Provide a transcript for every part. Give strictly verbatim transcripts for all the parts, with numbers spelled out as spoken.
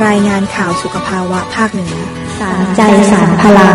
รายงานข่าวสุขภาวะภาคเหนือสารใจสารพลัง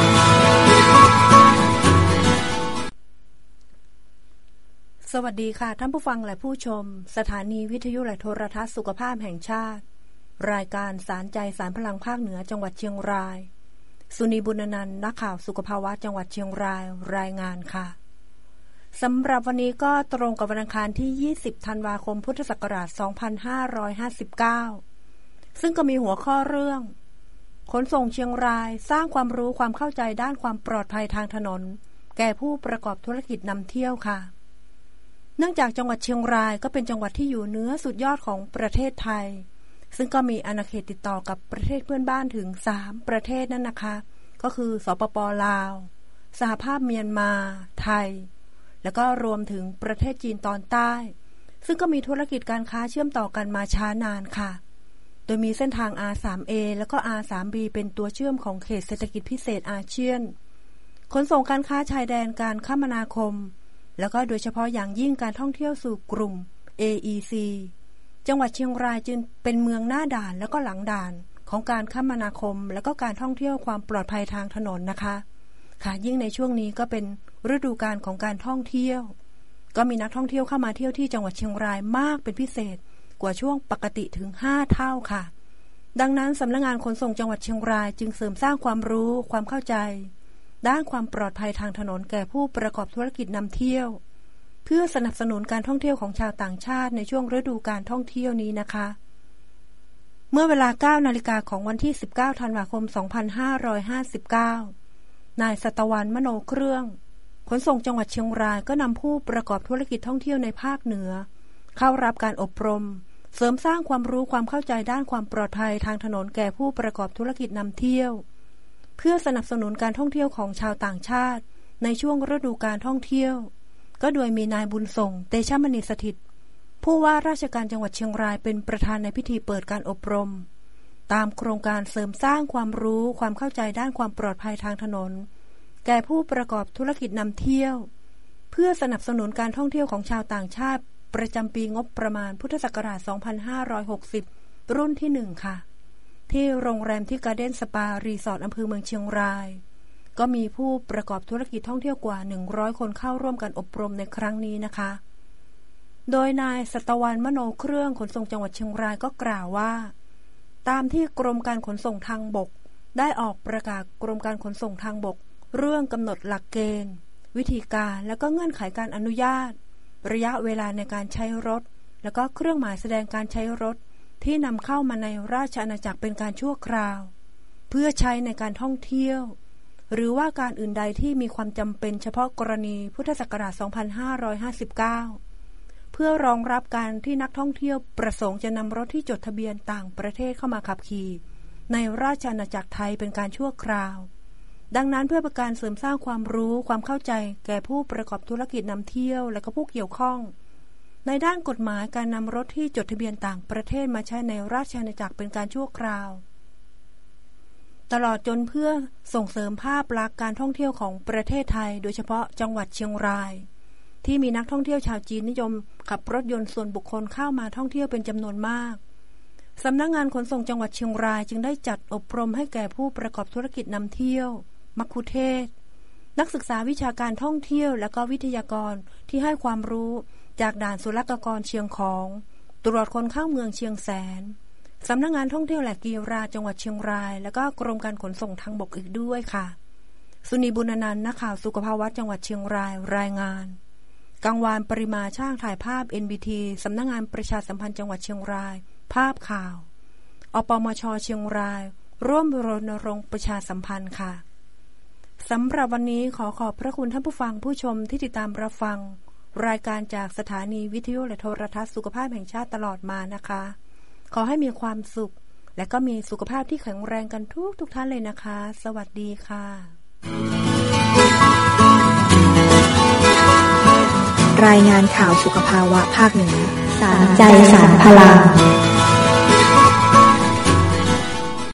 สวัสดีค่ะท่านผู้ฟังและผู้ชมสถานีวิทยุและโทรทัศน์สุขภาพแห่งชาติรายการสารใจสารพลังภาคเหนือจังหวัดเชียงรายสุนีบุญนันท์นักข่าวสุขภาวะจังหวัดเชียงรายรายงานค่ะสำหรับวันนี้ก็ตรงกับวันอังคารที่ยี่สิบธันวาคมพุทธศักราชสองพันห้าร้อยห้าสิบเก้าซึ่งก็มีหัวข้อเรื่องขนส่งเชียงรายสร้างความรู้ความเข้าใจด้านความปลอดภัยทางถนนแก่ผู้ประกอบธุรกิจนำเที่ยวค่ะเนื่องจากจังหวัดเชียงรายก็เป็นจังหวัดที่อยู่เหนือสุดยอดของประเทศไทยซึ่งก็มีอาณาเขตติดต่อกับประเทศเพื่อนบ้านถึงสามประเทศนั่นนะคะก็คือสปป.ลาวสหภาพเมียนมาไทยแล้วก็รวมถึงประเทศจีนตอนใต้ซึ่งก็มีธุรกิจการค้าเชื่อมต่อกันมาช้านานค่ะโดยมีเส้นทาง อาร์ ทรี เอ แล้วก็ อาร์ ทรี บี เป็นตัวเชื่อมของเขตเศรษฐกิจพิเศษอาเซียนขนส่งการค้าชายแดนการคมนาคมแล้วก็โดยเฉพาะอย่างยิ่งการท่องเที่ยวสู่กลุ่ม เอ อี ซี จังหวัดเชียงรายจึงเป็นเมืองหน้าด่านแล้วก็หลังด่านของการคมนาคมแล้วก็การท่องเที่ยวความปลอดภัยทางถนนนะคะค่ะยิ่งในช่วงนี้ก็เป็นฤดูกาลของการท่องเที่ยวก็มีนักท่องเที่ยวเข้ามาเที่ยวที่จังหวัดเชียงรายมากเป็นพิเศษกว่าช่วงปกติถึงห้าเท่าค่ะดังนั้นสำนักงานขนส่งจังหวัดเชียงรายจึงเสริมสร้างความรู้ความเข้าใจด้านความปลอดภัยทางถนนแก่ผู้ประกอบธุรกิจนำเที่ยวเพื่อสนับสนุนการท่องเที่ยวของชาวต่างชาติในช่วงฤดูการท่องเที่ยวนี้นะคะเมื่อเวลา เก้านาฬิกา นของวันที่สิบเก้าธันวาคมสองพันห้าร้อยห้าสิบเก้านายสัตวรรณมโนเครื่องขนส่งจังหวัดเชียงรายก็นำผู้ประกอบธุรกิจท่องเที่ยวในภาคเหนือเข้ารับการอบรมเสริมสร้างความรู้ความเข้าใจด้านความปลอดภัยทางถนนแก่ผู้ประกอบธุรกิจนำเที่ยวเพื่อสนับสนุนการท่องเที่ยวของชาวต่างชาติในช่วงฤดูการท่องเที่ยวก็โดยมีนายบุญส่งเตชะมณีสถิตผู้ว่าราชการจังหวัดเชียงรายเป็นประธานในพิธีเปิดการอบรมตามโครงการเสริมสร้างความรู้ความเข้าใจด้านความปลอดภัยทางถนนแก่ผู้ประกอบธุรกิจนำเที่ยวเพื่อสนับสนุนการท่องเที่ยวของชาวต่างชาติประจำปีงบประมาณพุทธศักราชสองพันห้าร้อยหกสิบรุ่นที่หนึ่งค่ะที่โรงแรมที่การ์เด้นสปารีสอร์ทอำเภอเมืองเชียงรายก็มีผู้ประกอบธุรกิจท่องเที่ยวกว่าหนึ่งร้อยคนเข้าร่วมกันอบรมในครั้งนี้นะคะโดยนายสัตวรรณมโนเครื่องขนส่งจังหวัดเชียงรายก็กล่าวว่าตามที่กรมการขนส่งทางบกได้ออกประกาศกรมการขนส่งทางบกเรื่องกำหนดหลักเกณฑ์วิธีการและก็เงื่อนไขการอนุญาตระยะเวลาในการใช้รถและก็เครื่องหมายแสดงการใช้รถที่นำเข้ามาในราชอาณาจักรเป็นการชั่วคราวเพื่อใช้ในการท่องเที่ยวหรือว่าการอื่นใดที่มีความจำเป็นเฉพาะกรณีพุทธศักราชสองพันห้าร้อยห้าสิบเก้าเพื่อรองรับการที่นักท่องเที่ยวประสงค์จะนำรถที่จดทะเบียนต่างประเทศเข้ามาขับขี่ในราชอาณาจักรไทยเป็นการชั่วคราวดังนั้นเพื่อเป็นการเสริมสร้างความรู้ความเข้าใจแก่ผู้ประกอบธุรกิจนำเที่ยวและก็ผู้เกี่ยวข้องในด้านกฎหมายการนำรถที่จดทะเบียนต่างประเทศมาใช้ในราชอาณาจักรเป็นการชั่วคราวตลอดจนเพื่อส่งเสริมภาพลักษณ์การท่องเที่ยวของประเทศไทยโดยเฉพาะจังหวัดเชียงรายที่มีนักท่องเที่ยวชาวจีนนิยมขับรถยนต์ส่วนบุคคลเข้ามาท่องเที่ยวเป็นจำนวนมากสำนักงานขนส่งจังหวัดเชียงรายจึงได้จัดอบรมให้แก่ผู้ประกอบธุรกิจนำเที่ยวมัคคุเทศก์นักศึกษาวิชาการท่องเที่ยวและก็วิทยากรที่ให้ความรู้จากด่านศุลกากรเชียงของตรวจคนเข้าเมืองเชียงแสนสำนักงานท่องเที่ยวและกีฬาจังหวัดเชียงรายและก็กรมการขนส่งทางบกอีกด้วยค่ะสุนีบุญนันท์นักข่าวสุขภาวะจังหวัดเชียงรายรายงานกังวานปริมาช่างถ่ายภาพ เอ็น บี ที สำนักงานประชาสัมพันธ์จังหวัดเชียงรายภาพข่าวอปมช.เชียงรายร่วมรณรงค์ประชาสัมพันธ์ค่ะสำหรับวันนี้ขอขอบพระคุณท่านผู้ฟังผู้ชมที่ติดตามรับฟังรายการจากสถานีวิทยุและโทรทัศน์สุขภาพแห่งชาติตลอดมานะคะขอให้มีความสุขและก็มีสุขภาพที่แข็งแรงกันทุกทุกท่านเลยนะคะสวัสดีค่ะรายงานข่าวสุขภาวะภาคเหนือสารใจสารพลัง